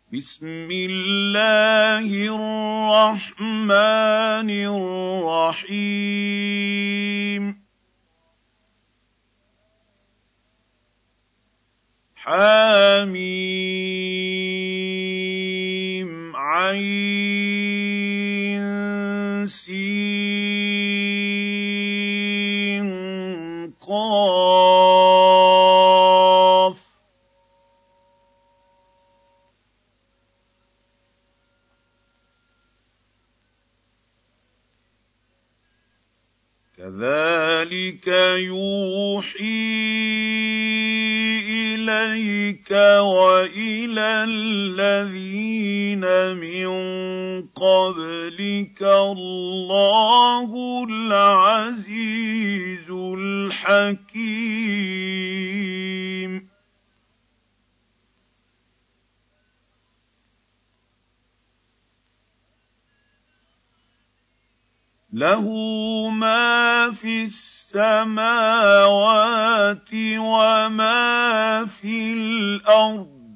بسم الله الرحمن الرحيم حم عين سين قاف كذلك يوحي إليك وإلى الذين من قبلك الله العزيز الحكيم له ما في السماوات وما في الأرض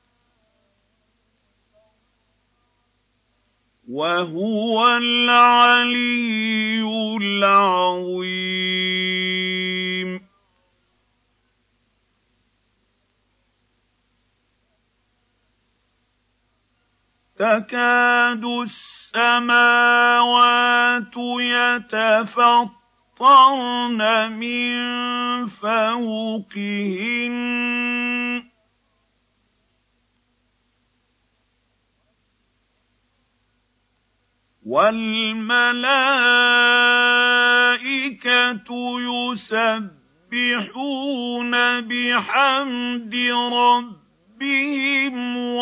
وهو العلي العظيم تكاد السماوات يتفطرن من فوقهن والملائكة يسبحون بحمد ربهم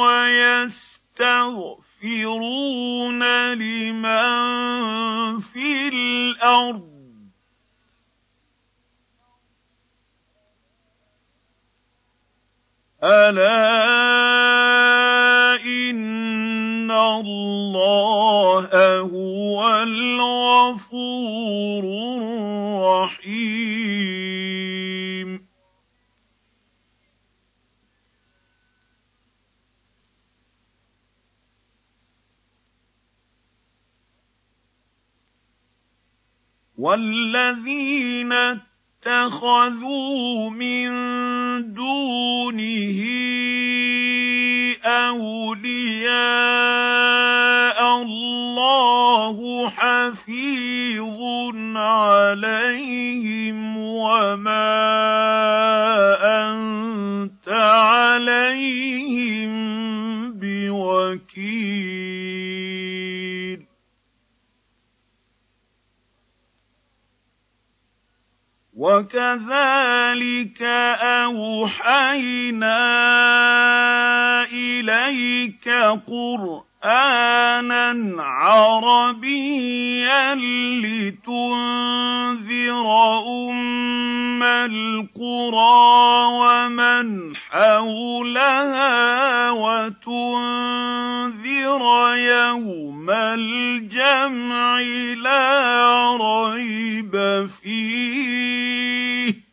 ويستغفرون لمن في الأرض ألا إن الله هو الغفور الرحيم والذين اتخذوا من دونه أولياء الله حفيظ عليهم وما أنت عليهم بوكيل وكذلك أوحينا إليك قرآنا عربيا لتنذر أم القرى ومن حولها وتنذر يوم الجمع لا ريب فيه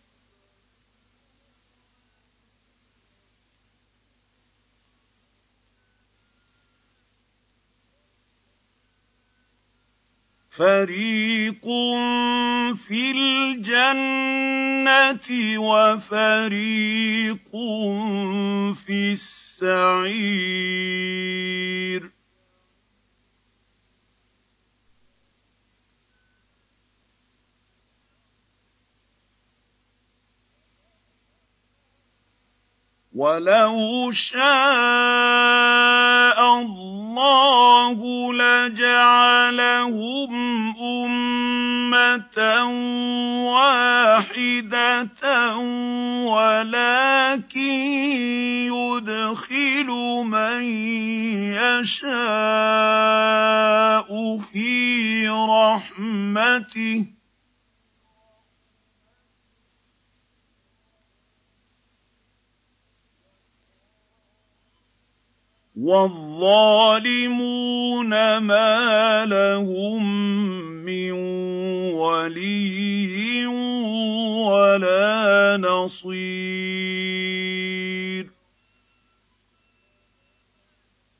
فريق في الجنة وفريق في السعير ولو شاء الله لجعلهم أمة واحدة ولكن يدخل من يشاء في رحمته والظالمون ما لهم من ولي ولا نصير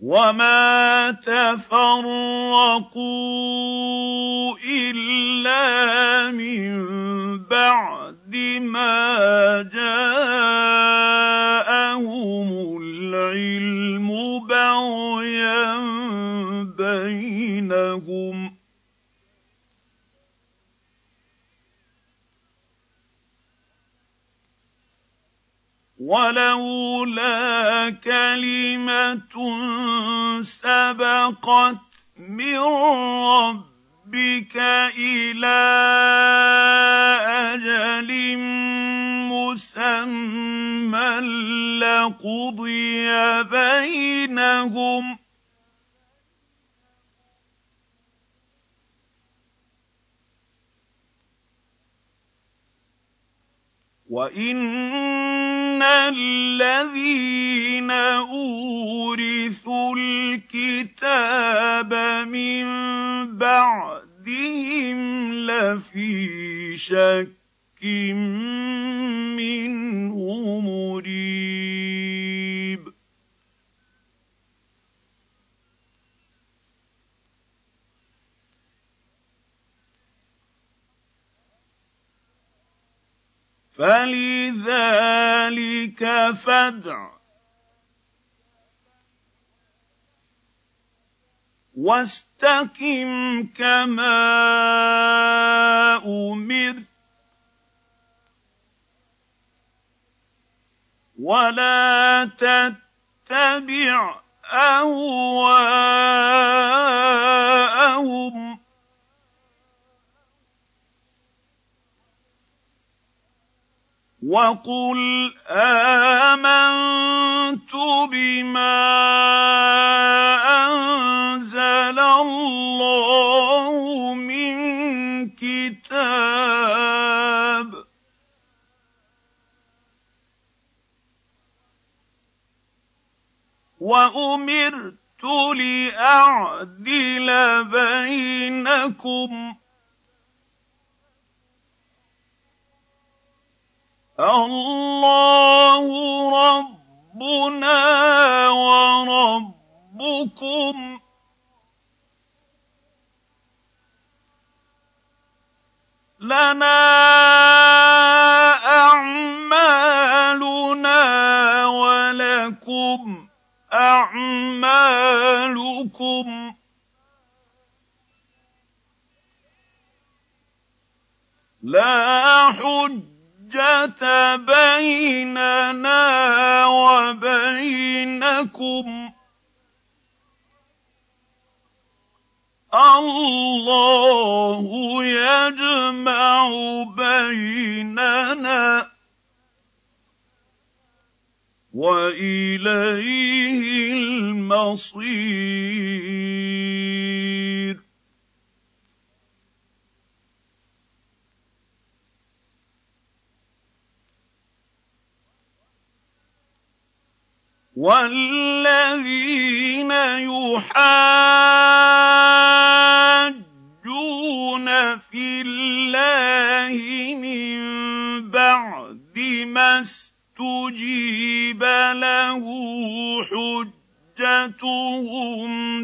وَمَا تَفَرَّقُوا إِلَّا مِن بَعْدِ مَا جَاءَهُمُ الْعِلْمُ بَغْيًا بَيْنَهُمْ ۚ وَلَوْلَا كَلِمَةٌ سَبَقَتْ مِن رَّبِّكَ إِلَىٰ أَجَلٍ مُّسَمًّى لَّقُضِيَ بَيْنَهُمْ ۚ وَإِنَّ الَّذِينَ أُورِثُوا الْكِتَابَ مِن بَعْدِهِمْ لَفِي شَكٍّ مِّنْهُ مُرِيبٍ فَلِذَٰلِكَ فَادْعُ ۖ وَاسْتَقِمْ كَمَا أُمِرْتَ ۖ وَلَا تَتَّبِعْ أَهْوَاءَهُمْ ۖ وَقُلْ آمَنتُ بِمَا أَنزَلَ اللَّهُ مِن كِتَابٍ ۖ وَأُمِرْتُ لِأَعْدِلَ بَيْنَكُمْ ۖ اللَّهُ رَبُّنَا وَرَبُّكُمْ ۖ لَنَا أَعْمَالُنَا وَلَكُمْ أَعْمَالُكُمْ ۖ لَا حُجَّةَ بَيْنَنَا وَبَيْنَكُمْ ۖ اللَّهُ يَجْمَعُ بَيْنَنَا ۖ وَإِلَيْهِ الْمَصِيرُ وَالَّذِينَ يُحَاجُّونَ فِي اللَّهِ مِن بَعْدِ مَا اسْتُجِيبَ لَهُ حُجَّتُهُمْ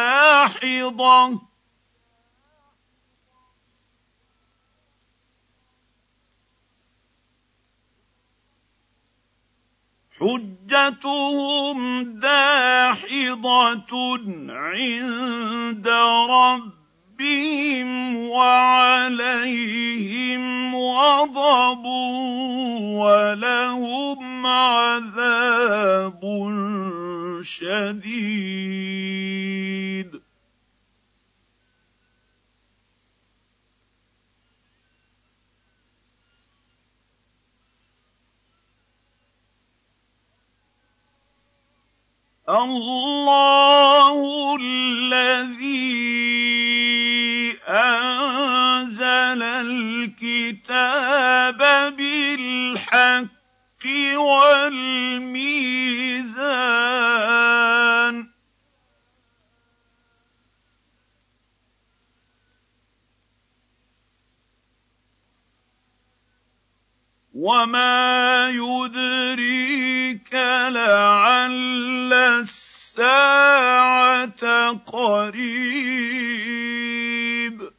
دَاحِضَةٌ عِندَ رَبِّهِمْ وَعَلَيْهِمْ غَضَبٌ وَلَهُمْ عَذَابٌ شَدِيدٌ اللَّهُ الَّذِي أَنزَلَ الْكِتَابَ بِالْحَقِّ وَالْمِيزَانَ ۗ وَمَا يُدْرِيكَ لَعَلَّ السَّاعَةَ السَّاعَةَ قَرِيبٌ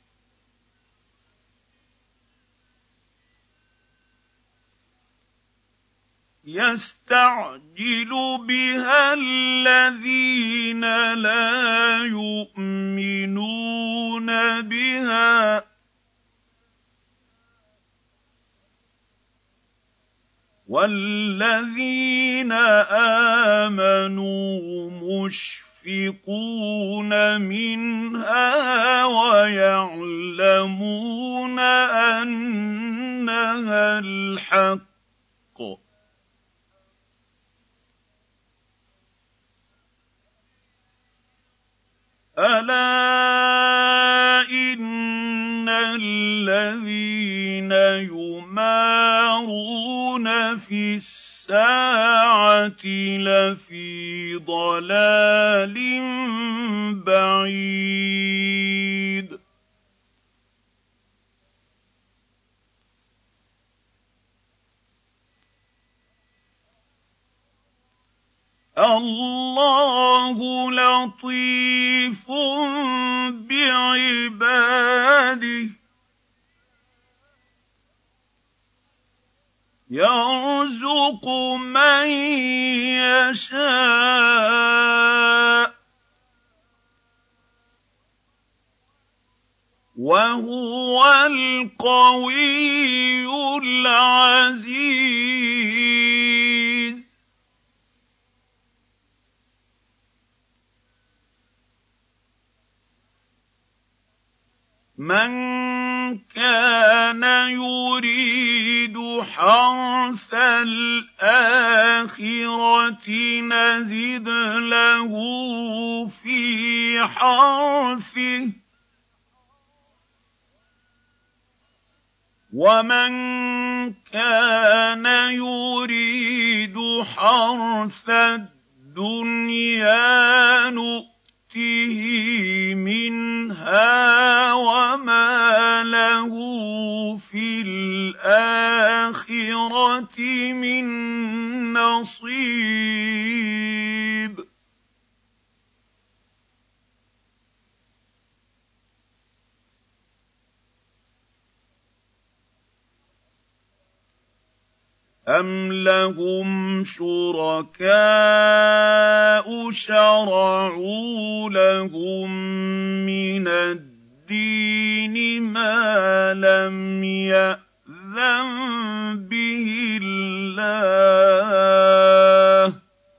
يَسْتَعْجِلُ بِهَا الَّذِينَ لَا يُؤْمِنُونَ بِهَا وَالَّذِينَ آمَنُوا مُشْفِقُونَ مِنْهَا وَيَعْلَمُونَ أَنَّهَا الْحَقُّ أَلَا إِنَّ الَّذِينَ يُمَارُونَ فِي السَّاعَةِ لَفِي ضَلَالٍ بَعِيدٍ اللَّهُ لَطِيفٌ بِعِبَادِهِ يَرْزُقُ مَن يَشَاءُ ۖ وَهُوَ الْقَوِيُّ الْعَزِيزُ مَن كَانَ يُرِيدُ حَرْثَ الْآخِرَةِ نَزِدْ لَهُ فِي حَرْثِهِ ۖ وَمَن كَانَ يُرِيدُ حَرْثَ الدُّنْيَا نُؤْتِهِ مِنْهَا وَمَا لَهُ فِي الْآخِرَةِ مِن نَّصِيبٍ أَمْ لَهُمْ شُرَكَاءُ شَرَعُوا لَهُم مِّنَ الدِّينِ مَا لَمْ يَأْذَن بِهِ اللَّهُ ۚ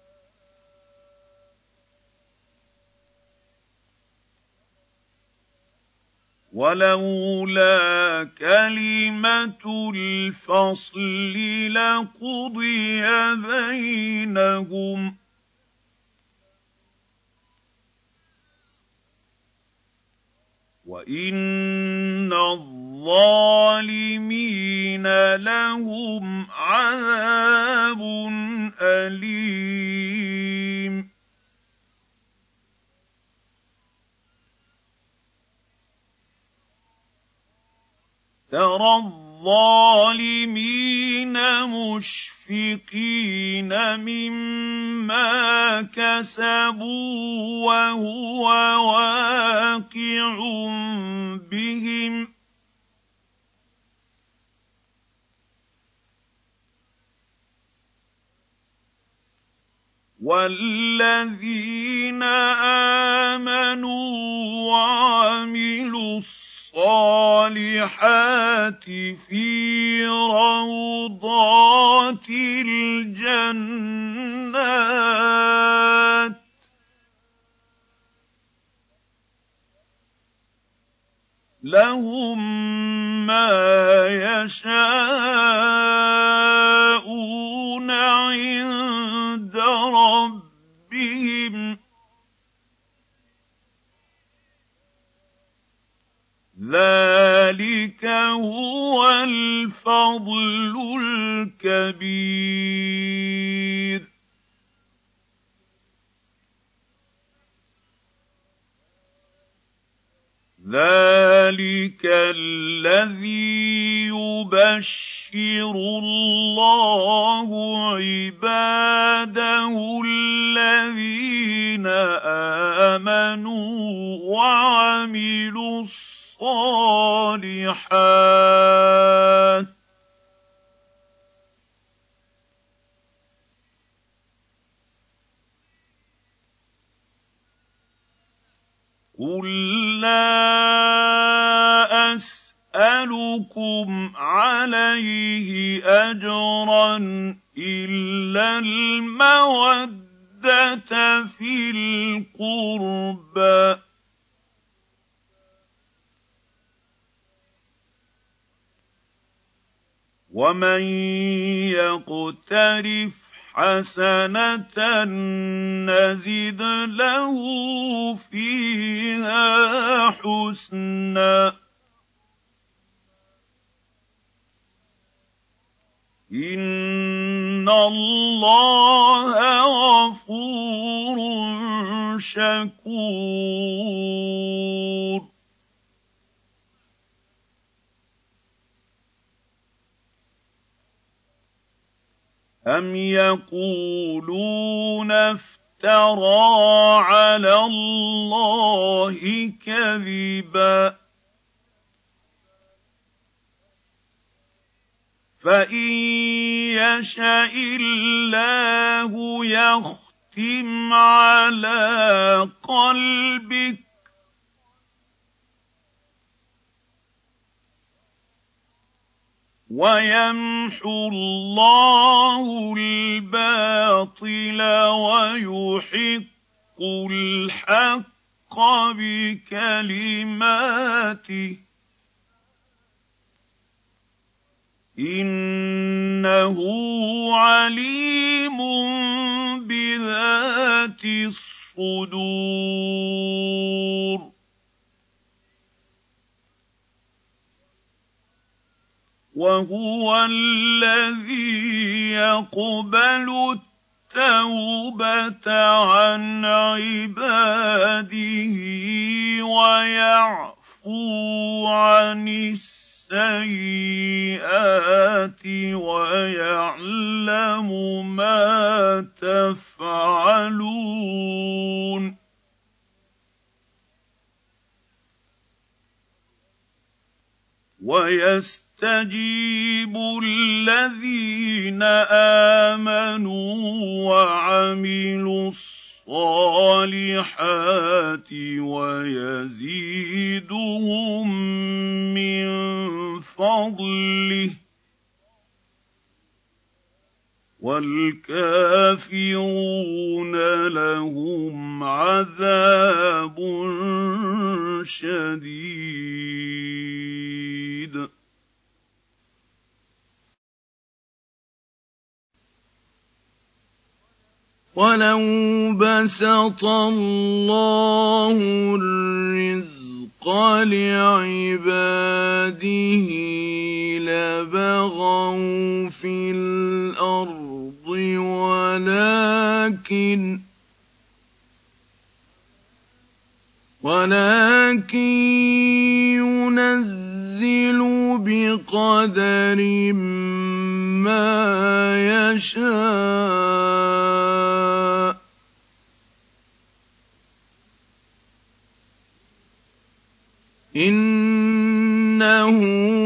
وَلَوْلَا كَلِمَةُ الْفَصْلِ لَقُضِيَ بَيْنَهُمْ ۗ وَإِنَّ الظَّالِمِينَ لَهُمْ عَذَابٌ أَلِيمٌ تَرَى الظَّالِمِينَ مُشْفِقِينَ مِمَّا كَسَبُوا وَهُوَ وَاقِعٌ بِهِمْ ۗ وَالَّذِينَ آمَنُوا وَعَمِلُوا الصَّالِحَاتِ فِي رَوْضَاتِ الْجَنَّاتِ لَهُم مَّا يَشَاءُونَ عِندَ رَبِّهِمْ ۚ ذَٰلِكَ هُوَ الْفَضْلُ الْكَبِيرُ ذَٰلِكَ الَّذِي يُبَشِّرُ اللَّهُ عِبَادَهُ الَّذِينَ آمَنُوا وَعَمِلُوا الصَّالِحَاتِ قُل لَّا أَسْأَلُكُمْ عَلَيْهِ أَجْرًا إِلَّا الْمَوَدَّةَ فِي الْقُرْبَىٰ ۗ وَمَن يَقْتَرِفْ حَسَنَةً نَّزِدْ لَهُ فِيهَا حُسْنًا ۚ إِنَّ اللَّهَ غَفُورٌ شَكُورٌ. أَمْ يَقُولُونَ افْتَرَىٰ عَلَى اللَّهِ كَذِبًا ۖ فَإِن يَشَإِ اللَّهُ يَخْتِمْ عَلَىٰ قَلْبِكَ وَيَمْحُ اللَّهُ الْبَاطِلَ وَيُحِقُّ الْحَقَّ بِكَلِمَاتِهِ ۚ إِنَّهُ عَلِيمٌ بِذَاتِ الصُّدُورِ. وَهُوَ الَّذِي يَقْبَلُ التَّوْبَةَ عَنْ عِبَادِهِ وَيَعْفُو عَنِ السَّيِّئَاتِ وَيَعْلَمُ مَا تَفْعَلُونَ وَيَسْتَجِيبُ الَّذِينَ آمَنُوا وَعَمِلُوا الصَّالِحَاتِ وَيَزِيدُهُم مِّن فَضْلِهِ ۚ وَالْكَافِرُونَ لَهُمْ عَذَابٌ شَدِيدٌ. وَلَوْ بَسَطَ اللَّهُ الرِّزْقَ لِعِبَادِهِ لَبَغَوْا فِي الْأَرْضِ وَلَٰكِن يُنَزِّلُ بِقَدَرٍ مَّا يَشَاءُ ۚ إِنَّهُ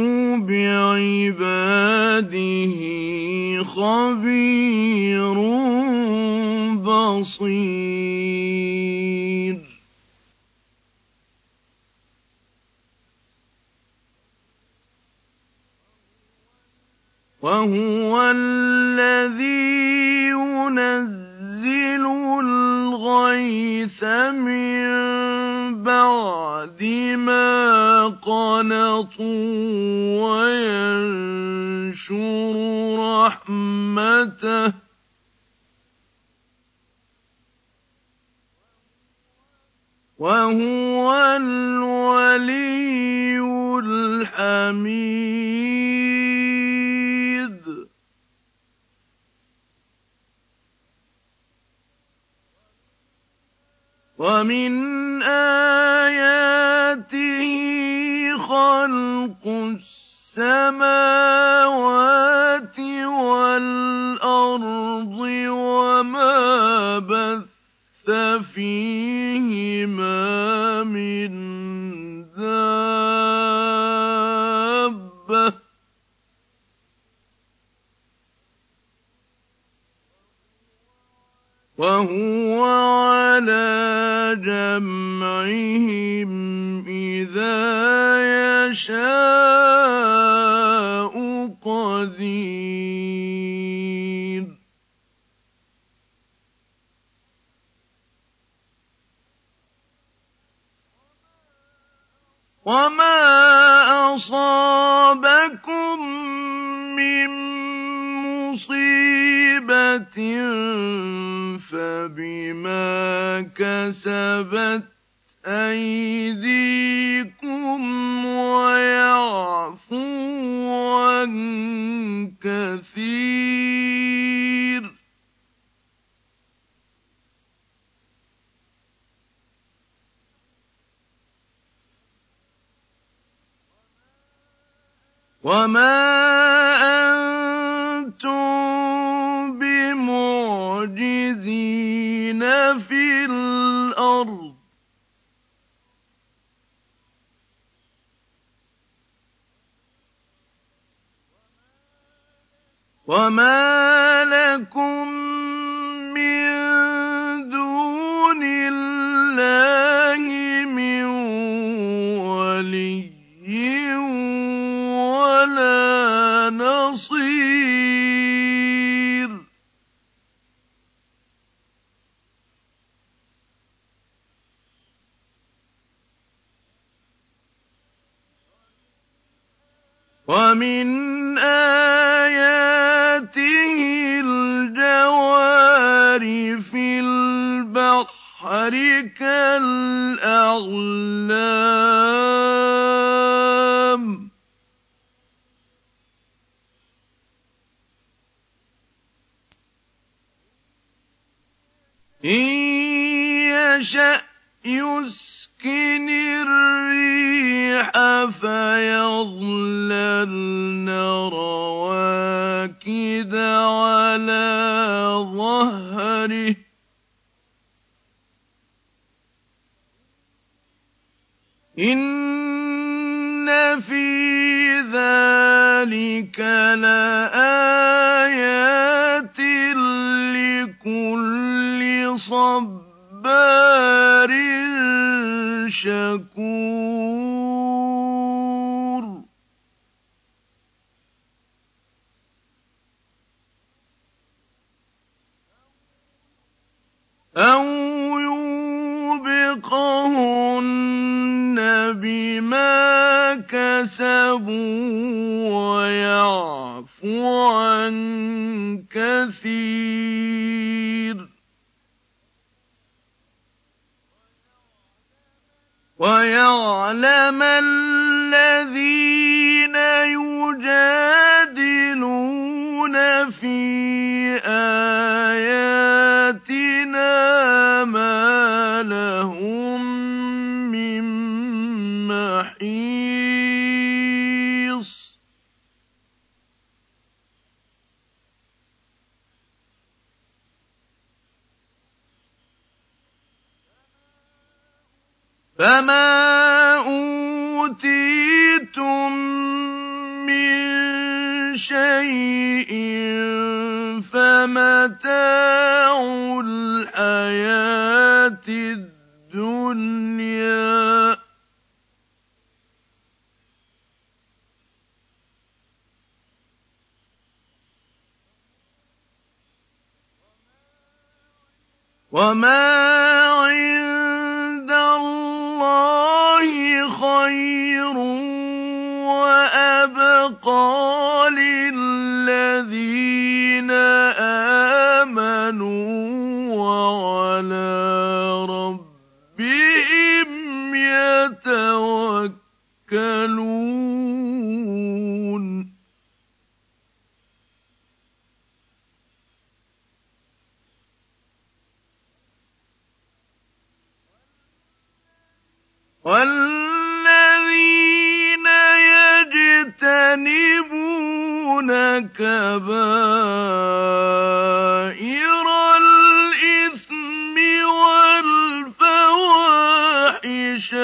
بِعِبَادِهِ خَبِيرٌ بَصِيرٌ. وَهُوَ الَّذِي يُنَزِّلُ الْغَيْثَ مِن بَعْدِ مَا قَنَطُوا وَيَنشُرُ رَحْمَتَهُ ۚ وَهُوَ الْوَلِيُّ الْحَمِيدُ. وَمِنْ آيَاتِهِ خَلْقُ السَّمَاوَاتِ وَالْأَرْضِ وَمَا بَثَّ فِيهِم وهو على جمعهم إذا يشاء قدير وما أصابكم من مصيبة فبما كسبت أيديكم ويعفو عن كثير وما أنتم بمعجزين في الأرض وما لكم من دون الله من ولي ولا نصير ومن آياته الجوار في البحر كالأعلام إن يشأ يسكن الريح فيظللن رواكد على ظهره إن في ذلك لآيات لكل صبار شكور أو يوبقهن بما كسبوا ويعفو عن كثير ويعلم الذين يجادلون في آياتنا ما لهم من محيص فما أوتيتم من شيء فمتاع الحياة الدنيا وما عند الله خير وأبقى للذين آمنوا وعلى ربهم يتوكلون والذين يجتنبون كبائر الإثم والفواحش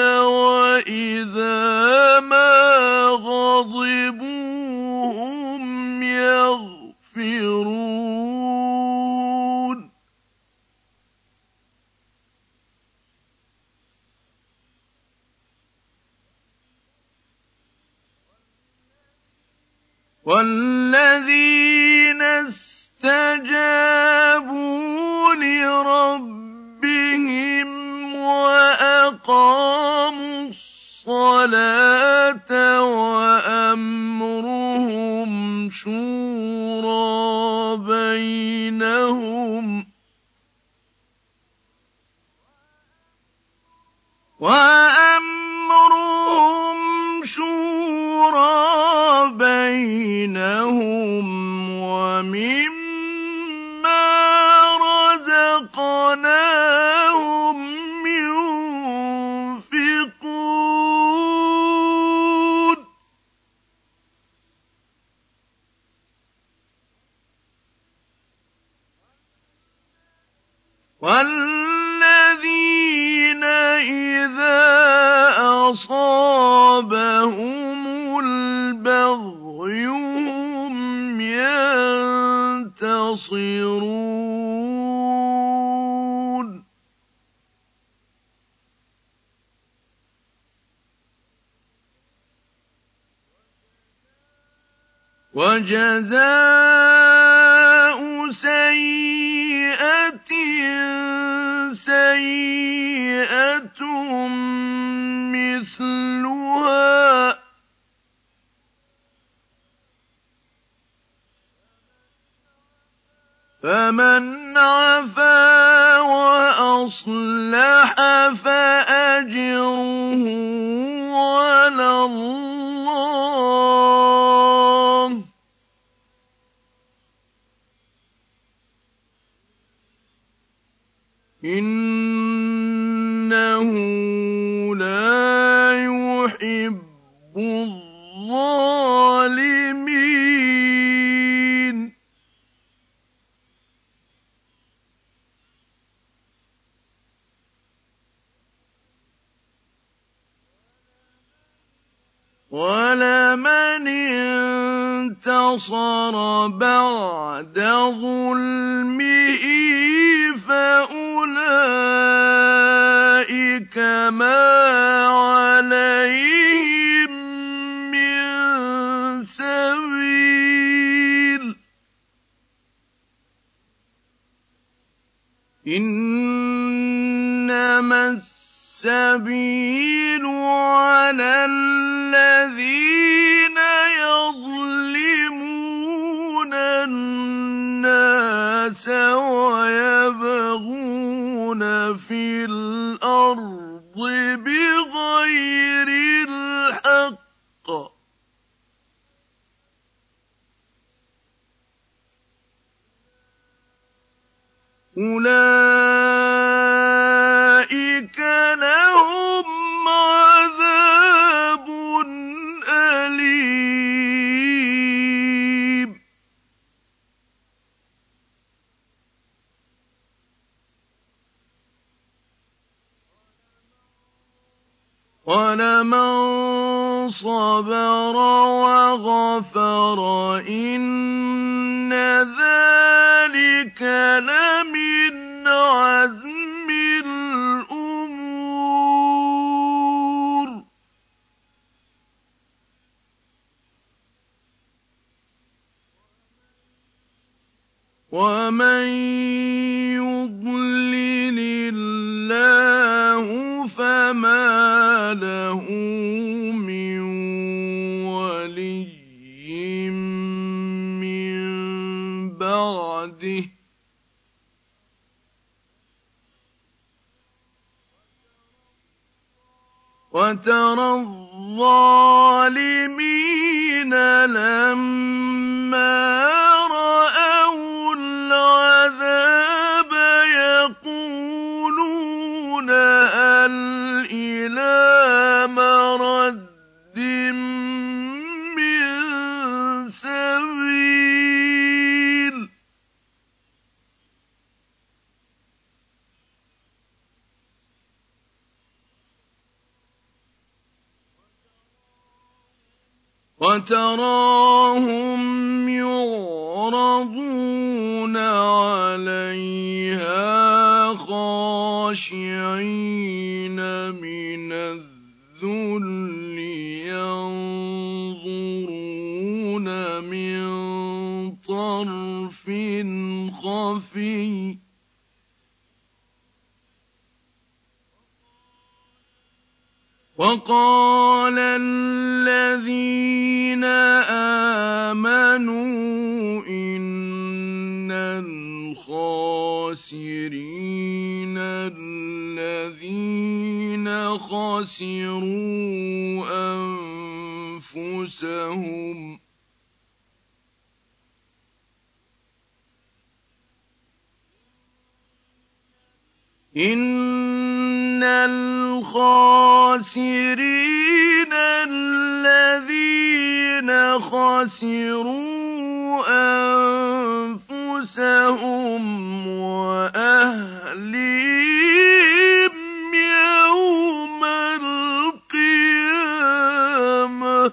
وإذا ما غضبوا هم يغفرون والذين استجابوا لربهم وأقاموا الصلاة وأمرهم شورى بينهم ومما رزقناهم ينفقون والذين إذا أصابهم البغي هم ينتصرون وجزاء سيئة سيئة مثلها فمن عفا وأصلح فأجره على الله إنه لا يحب الظالمين ولمن انتصر بعد ظلمه فأولئك ما عليهم من سبيل إنما السبيل على الذين يظلمون الناس ويبغون في الأرض بغير الحق أولئك لهم عذاب أليم ولمن صبر وغفر إن ذلك لمن عزم الأمور ومن يضلل الله فما له من ولي من بعده وترى الظالمين لما رأوا العذاب يقولون هل إلى مرد من سبيل وتراهم يعرضون عليها خاشعين من الذل ينظرون من خَفِيٌّ وَقَالَ الَّذِينَ آمَنُوا إِنَّ الْخَاسِرِينَ الَّذِينَ خَسِرُوا أَنفُسَهُمْ إِنَّ الْخَاسِرِينَ الَّذِينَ خَسِرُوا أَنفُسَهُمْ وَأَهْلِيهِمْ يَوْمَ الْقِيَامَةِ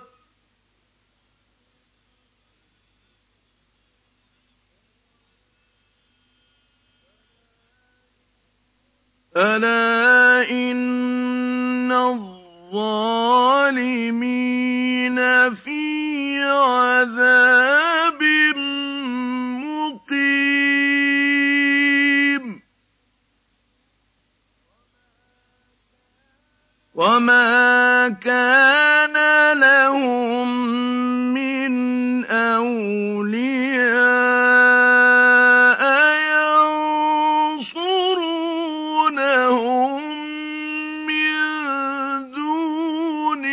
أَلَا إِنَّ الظَّالِمِينَ فِي عَذَابٍ مُّقِيمٍ وَمَا كَانَ لَهُم مِّنْ أَوْلِيَاءَ يَنصُرُونَهُم مِّن دُونِ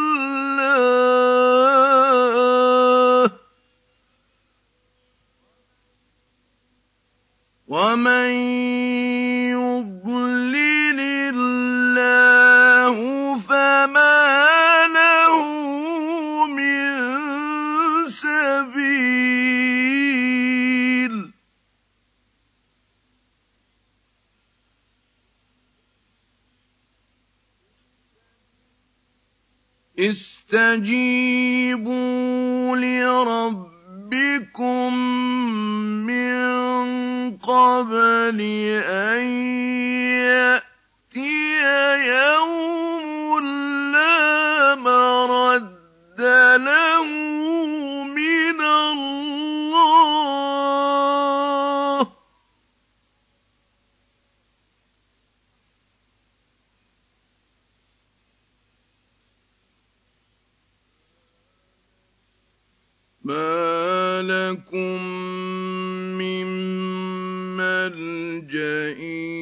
اللَّهِ وَمَن يُضْلِلِ اللَّهُ فَمَا لَهُ مِن سَبِيلٍ اسْتَجِيبُوا لِرَبِّكُم مِّن قَبْلِ أَن يَأْتِيَ يَوْمٌ لَّا مَرَدَّ لَهُ مِنَ اللَّهِ مَا لَكُم مِّن مَّلْجَإٍ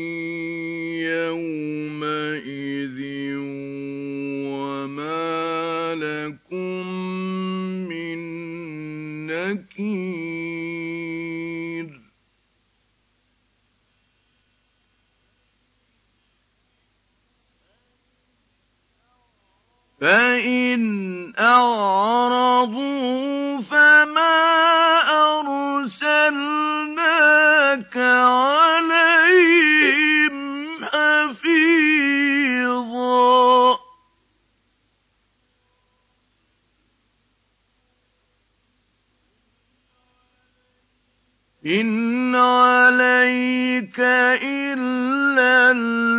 يَوْمَئِذٍ وَمَا لَكُم مِّن نَّكِيرٍ فَإِنْ أَعْرَضُوا فَمَا أَرْسَلْنَاكَ عَلَيْهِمْ حَفِيظًا إِنْ عَلَيْكَ إِلَّا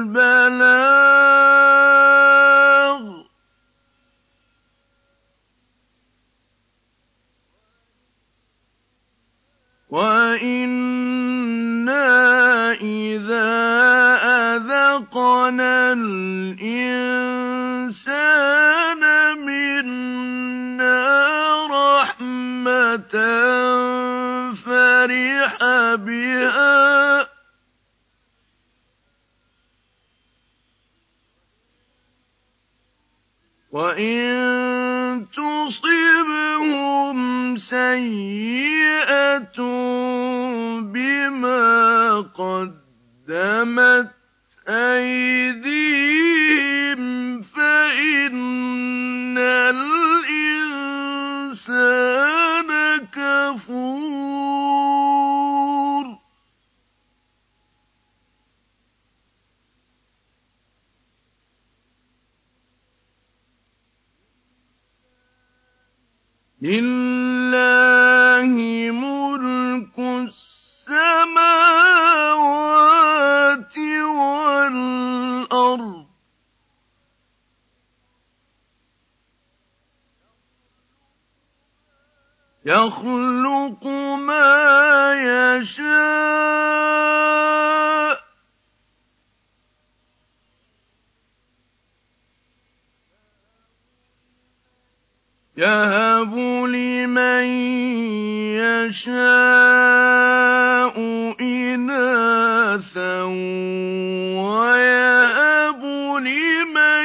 الْبَلَاغُ وَإِنَّا إِذَا أَذَقْنَا الْإِنسَانَ مِنَّا رَحْمَةً فَرِحَ بِهَا وَإِن تُصِبْهُمْ سَيِّئَةٌ بِمَا قَدَّمَتْ أَيْدِيهِمْ فَإِنَّ الْإِنسَانَ كَفُورٌ لِلَّهِ مُلْكُ السَّمَاوَاتِ وَالْأَرْضِ يَخْلُقُ مَا يَشَاءُ يَهَبُ لِمَن يَشَاءُ إِنَاثًا وَيَهَبُ لِمَن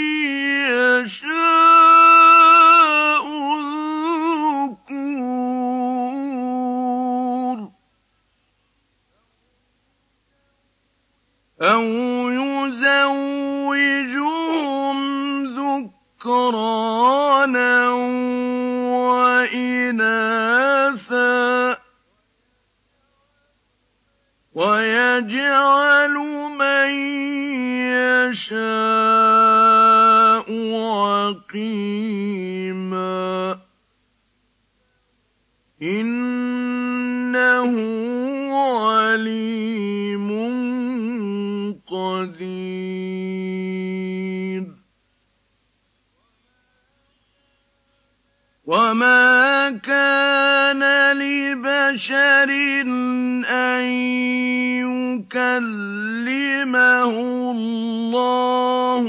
يَشَاءُ الذُّكُورَ أَوْ يُزَوِّجُهُمْ ذُكْرَانًا وَإِنَاثًا وَيَجْعَلُ مَن يَشَاءُ عَقِيمًا ۚ إِنَّهُ عَلِيمٌ قَدِيرٌ وَمَا كَانَ لِبَشَرٍ أَن يُكَلِّمَهُ اللَّهُ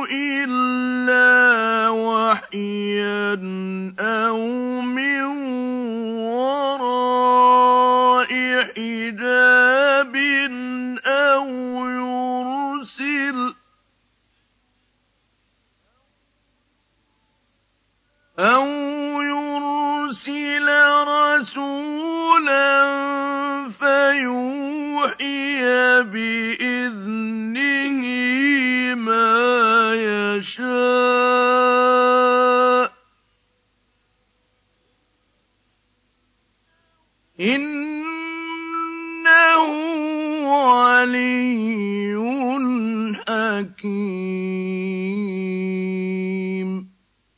إِلَّا وَحْيًا أَوْ مِن وَرَاءِ حِجَابٍ أَوْ يُرْسِلَ رَسُولًا فَيُوحِيَ بِإِذْنِهِ مَا يَشَاءُ ۚ إِنَّهُ عَلِيٌّ حَكِيمٌ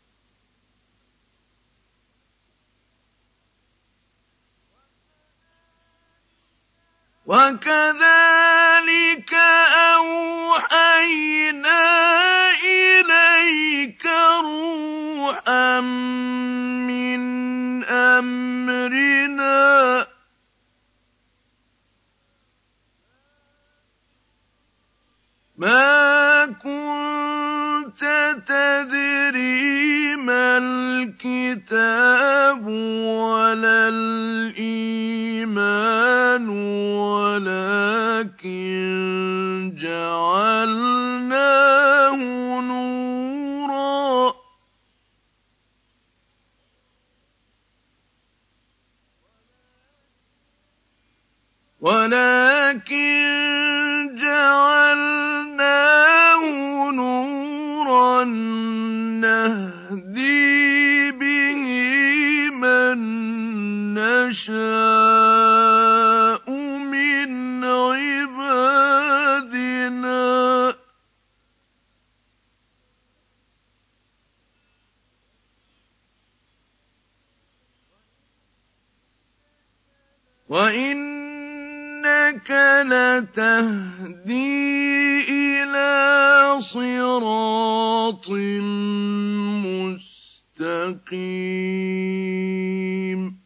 وَكَذَٰلِكَ أَوْحَيْنَا إِلَيْكَ رُوحًا مِّنْ أَمْرِنَا ۚ مَا كُنتَ تَدْرِي مَا الْكِتَابُ وَلَا الْإِيمَانُ وَلَٰكِن جَعَلْنَاهُ نُورًا نَّهْدِي بِهِ مَن نَّشَاءُ مِنْ عِبَادِنَا ۚ وَإِنَّكَ لَتَهْدِي إِلَىٰ صِرَاطٍ مُّسْتَقِيمٍ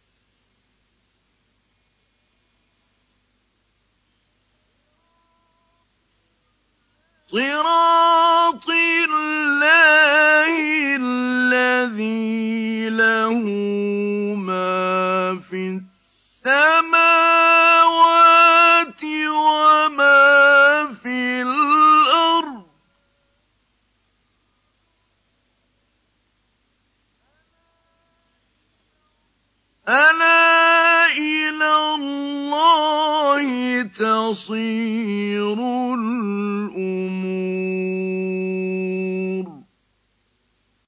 صِرَاطِ اللَّهِ الَّذِي لَهُ مَا فِي السَّمَاوَاتِ وَمَا فِي الْأَرْضِ ۗ أَلَا إِلَى اللَّهِ تَصِيرُ الْأُمُورُ